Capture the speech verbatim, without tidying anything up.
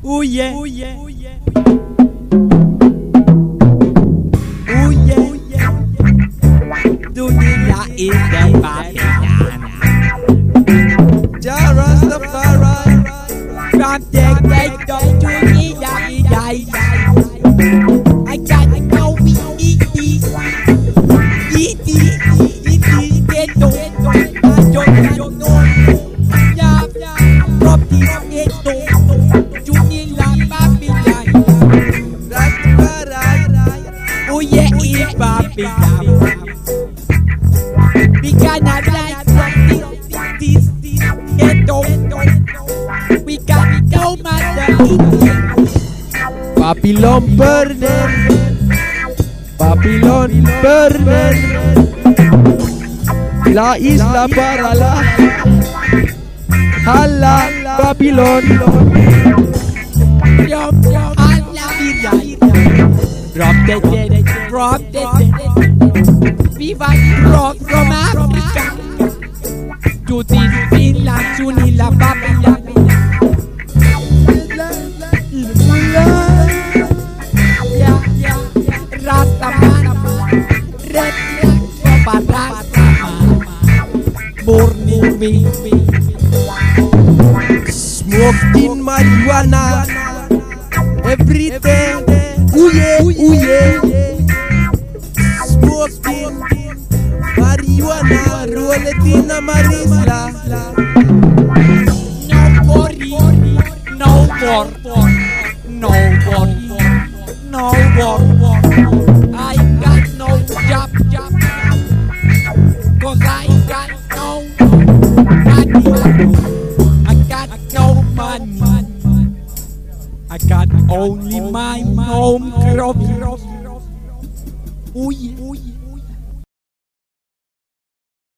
Ooh yeah. Ooh yeah. Ooh yeah. Ooh yeah. Dunia is the Babylon. Jah Rastafari. From the gate of Dunia we die. I gotta know we eat this. Eat this. Eat this ghetto. I don't know. Yeah. From this ghetto. Dunia Babylon. Rastafari. Oh yeah, it's Babylon. We cannot rise from this, this ghetto. We got no matter it. Babylon burning, Babylon burning. La isla para la Hala Babylon. Yum yum Hala Birai. Drop the dead, drop the dead. Viva rock from Africa to this Finland, to Nila Babylon. Yeah, yeah, Rastaman, red flag, Rastaman, burning me, smoking marijuana every day. Ooh yeah, ooh yeah. Smoking marijuana, roll it in a marisla. No worry, no war, no worry, no war. I got no job, job, cause I got no money. I got no money. I got only my home crop. Ooh yeah.